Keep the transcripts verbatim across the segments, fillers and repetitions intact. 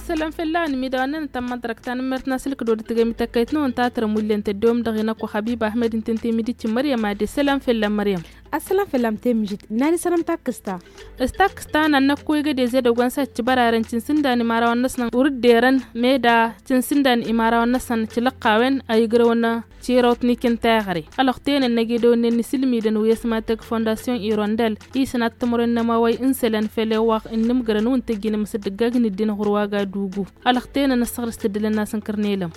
asalan fillan mi da wannan tamma daraktan mertna silk do tiga mi takaytno on tatra mullen te dom dagina ko Habib Ahmed intente mi dici Maryam ade salam fillan Maryam asalan fillam te mijit nani salam takista istakista nan na koyga de zeda gwansa ci bararan cin sindani mara wannan nan urderan meda cin sindani imara wannan san ci laqawen ay grawna ci rawtni kin taagare aloxtene nagi do nen silmi den wesma tek fondation irondel isnat tumuren na maway inselan fele wax innim granun te gina msdgag ni din hurwaga dugu aloxtene na sagriste de na sankarnelam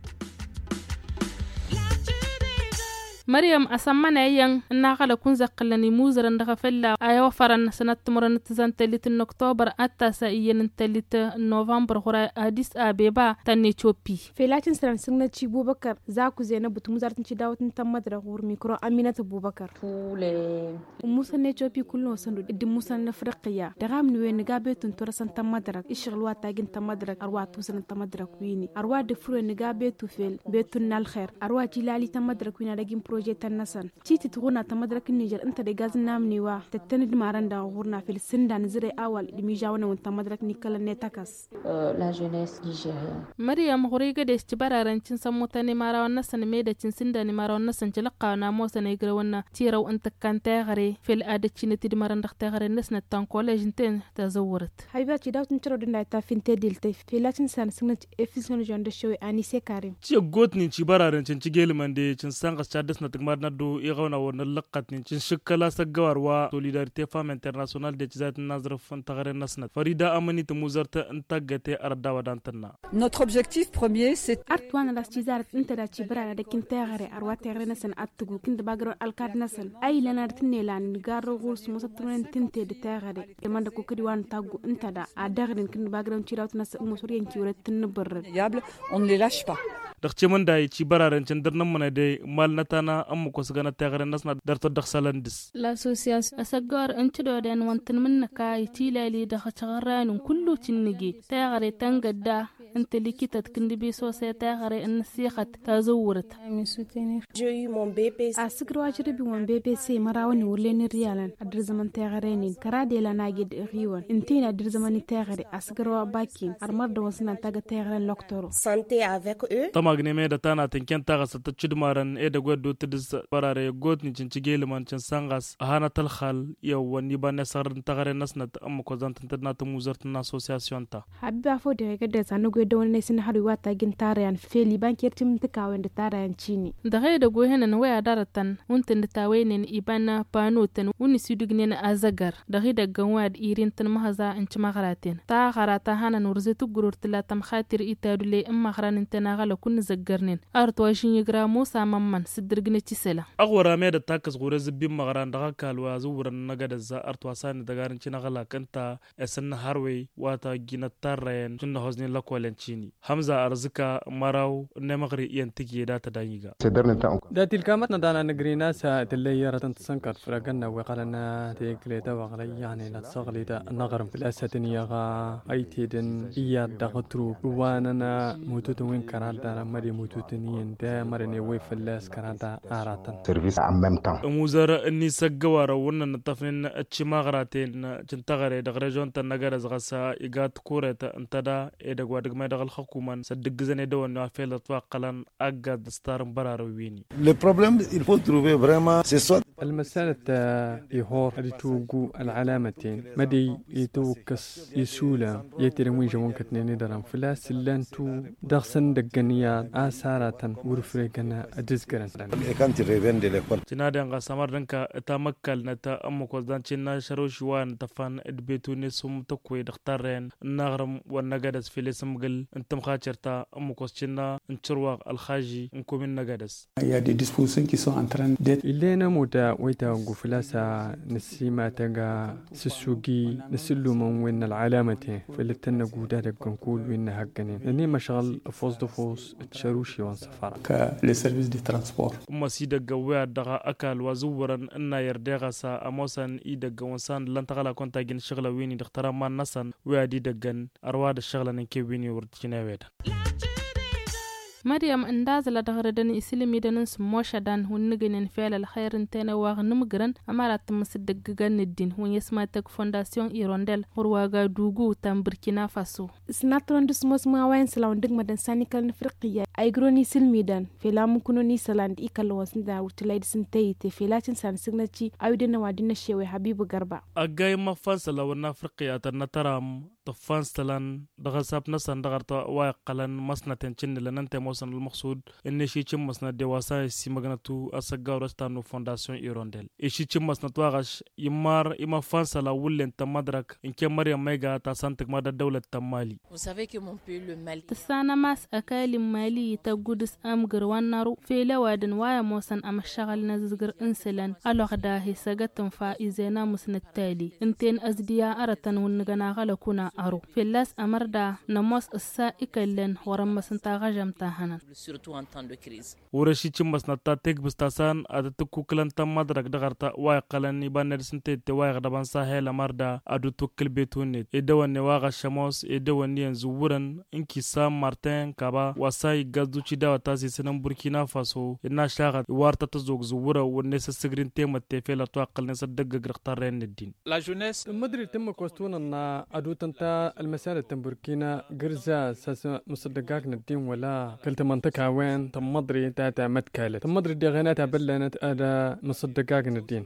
Maryam asamana yan na kala kun zakkalani muzaran daga fella ayo faran sanat muran tsan telit October atta sa iyen telit November hora Addis Abeba tan Ethiopia felatin san sunna ci Bubakar za ku zena butu muzartin ci dawatin tan madra hur mikro Aminata Bubakar fule musa ne Ethiopia kullu sandu iddi musa na Afriqiya daga min wen ga betun tora san tan madra ishgal wa tagin tan madra arwa tu san tan madra kuini arwa de furu ne ga betu fel betun nal khair arwa ci lali tan madra kuina dagin projet nasan citi tuguna ta madrakin Niger inta da gazin namni wa tattani dimaran da gurna fil sindan zire awal dimi jawana wanta madrak ni kala ne takas la jeunesse nigérienne Maryam horiga de istibararan cin san mutane mara wannan san me da cin sinda ni mara wannan san cilqa na mo sanai gra wannan tiraw anta kan tagare fil adati ne dimaran da tagare nasna tan college ten tazawurat hayba ci dawtin ciro dinda ta finte dilte filatin san sunat efison jonde show ani se karim ci gotni ci bararan cin ci gelman de cin san qaschadas na tagmar na do igawna wona laqat nin cin shikkala sagwarwa solidarité femme internationale de cizat nazra fon tagare nasnat farida amani te muzarta antagate arda wadantanna notre objectif premier c'est artwana la cizar inta da ci bara da kin tagare arwa tagare nasan attugu kin da bagro alkad nasan ay lana tinne lan garo gurs musatren tinte de tagare e manda ko kidi wan taggu inta da a dagrin kin da bagro ci rawtna sa musuriyen ci wura tin barre on ne les lâche pas dakce man da ci bararen cin darnan mana de mal natana amma ko sugana tagare nasna darto daksalandis l'association asagor antido den wantin minna kai tilali da khataran kullu tinnigi tagare tangadda انت لكيتت كندي بي سوسيتي غري ان سيخت تزورت j'ai eu mon B P C asgro ajre bi mon B P C marawani wuleni rialan adir zaman tagarenin karade la nagid riwan intina adir zaman tagare asgro bakin armar da wasna taga tagaren loktoro santé avec eux tamagne me da tana tinken taga sata chidmaran e da goddo tidis barare godni cinci gelman cin sangas hana talkhal yaw wani banne sarin tagare nasnat amma ko zantan tadna ta muzartna association ta habba fo de gadda sanu da wani sun haru wata gin tarayan feli bankiyar tim tukawen da tarayan cini da gai da gohena na waya daratan untin da tawainen ibana panoten uni sidugnen azagar da gai da ganwa da irin tan mahaza in ci magaraten ta garata hana nurzetu gururtila tam khatir itadule in magaranin tana gala kun zaggarnin arto shin yigra musa mamman sidirgne ci sela agwara me da takas gore zubbin magaran da kalwa zuwuran naga da za arto sani da garin ci na gala kanta esan harwe wata gina tarayan tunna hozni lakwale cini hamza arzika marau ne magri iyan tiki da ta danyiga da tilkamat na dana nagrina sa tilayara tan sankar fraganna wa qalana tekleta wa qala yani la saglida nagar fil asatniya ga aitiden iya dagtru wanana mututun win karada mari mututun da marane way filas karada aratan service en même temps muzara ni sagawara wannan tafnin cimagraten cintagare da region tan nagara zagasa igat kureta antada e da gwadig ma dagal hukuman sadig zane da wannan fela twaqalan aga dastar bararawini le problème il faut trouver vraiment c'est soit المسألة يهور ريتوغو العلامتين مدي يتوكس يسولا يترمي جوان كتنين درام فلا سلانتو دغسن دقنيا آسارة ورفريقنا أدزقرن كانت ريفين دي لكور تنادي انغا سمار دنكا اتامكال نتا امكوز دان چنا شروشوان تفان ادبيتو نسوم تكوي دختارين النغرم والنقادس في لسمقل انتم خاچرتا امكوز چنا انچرواق الخاجي انكو من نقادس Il y a des dispositions qui sont en train d'être إلينا مودا ويتا غفلاسا نسيما تغا سسوغي نسلو من وين العلامتين فلتنا غودا دغنكول وين هغنين اني مشغل فوز دو فوز تشروشي وان سفاره ك لي سيرفيس دي ترانسبور ما سي دغوا دغا اكل وزورن ان يردغا سا اموسن اي دغ وسان لن تغلا كونتا جن شغله ويني دخترا ما نسن وادي دغن ارواد الشغله نكي ويني ورتينا ويدا مريم انداز لا دغردن اسلمي دنن سموشدان ونغنن فعل الخير انتنا واغنمغرن امارات مصدقغن الدين ونيسماتك فونداسيون ايروندل ورواغا دوغو تام بوركينا فاسو سناترون دسموس ما وين سلاون دغ مدن سانيكال نفرقيا ايغروني سلميدان فيلام كونوني سلاند ايكالو وسندا وتلايد سنتي تفيلاتين سان سيغناتي ايدنا وادنا شيوي حبيب غربا اغاي ما فانسلا ورنا افريقيا تنترام تفانسلان دغساب نسان دغرت واقلن مسنتن تشن لننت موسن المقصود ان شي تشم مسنا دواسا سي مغنتو اسغاورستانو فونداسيون ايروندل شي تشم مسنا تواغش يمار اما فانسلا ولن تمدرك ان كي مريم ميغا تا سانتك مادا دوله تمالي Vous savez que mon pays le Mali تسانا ماس اكالي مالي تغودس ام غروانارو فيلا وادن وايا موسن ام شغل نزغر انسلن الوغ داهي سغتن فايزينا مسنتالي انتين ازديا ارتن ونغنا غلكونا ارو فيلاس امردا نموس السا اكلن ورم سنتا غجمتا هنن surtout en temps de crise. ورشي تشمس نتا تك بستاسان ادتكو كلن تمدرك دغرتا واقلن يبان سنتي تواغ دبان ساهل مردا ادو توكل بيتونيت ادوان واغ شموس ادوان ينزورن انكي سام مارتن كابا وساي غازو تشدا وتاسي سنن بوركينا فاسو ان شاغت وارتا تزوق زورا ونس سغرين تيمت فيلا توقل نس دغ غرختارين الدين لا جونيس المدري تم كوستون ان ادو تنتا المساله تمبركينا غرزا ساس مصدقاك الدين ولا كلت منطقه وين تم مدري تاع متكاله تم مدري دي غنات بلنت ادا مصدقاك الدين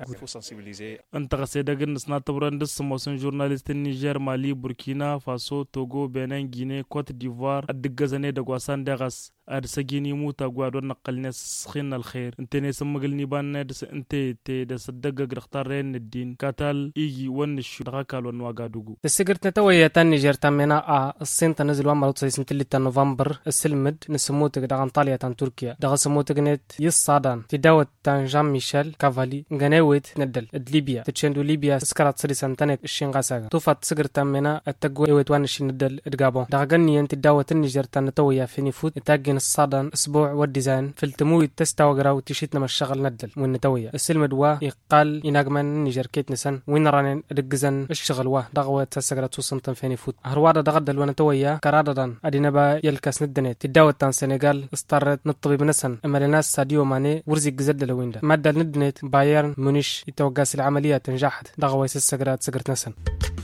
انت قصيده نسنا تبرن دس موسن جورناليست نيجر مالي بوركينا فاسو توغو بنين غيني كوت ديفوار ادغزني دغواسان دغس اد سجيني موتا غوادو نقلنس خين الخير انت نسمغلني بان دس انت تي دس دغ غختارين الدين كاتال ايجي ونش دغاكال ونواغادوغو السجرت نتويا تان نيجر تامنا ا السنت نزل وامر تسنت اللي نوفمبر السلمد نسموت دغ انطاليا تان تركيا دغ سموت غنت يصادان تداوت تان جان ميشيل كافالي غناويت ندل ليبيا تشندو ليبيا سكرات سري سنتنك الشينغاسا توفات سجرت تامنا التغوي ويتوانش ندل ادغابو دغ غني انت داوت النيجر تان نتويا فيني فوت تاجن الصادن اسبوع والديزاين في التموي تستوى غراو تشيتنا من الشغل ندل والنتويا السلمد وا يقال يناغمن نيجر كيت نسن وين رانن ادغزن الشغل وا دغوه تسغرات وسنتن فيني فوت هرواده دغدل ونتويا كراددان ادينبا يلكس ندنت تداوت تان سنغال استرت نطبي بنسن اما الناس ساديو ماني ورزي جزد لويندا ماده ندنت بايرن مونيش يتوقاس العمليات نجحت دغوه السغرات سغرت نسن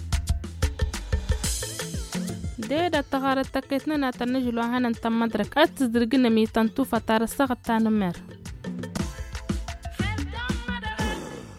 ديدا تغارت تكيتنا نتنجلو هانا تمدرك اتزدرقنا ميتان توفا تارسغت تانمير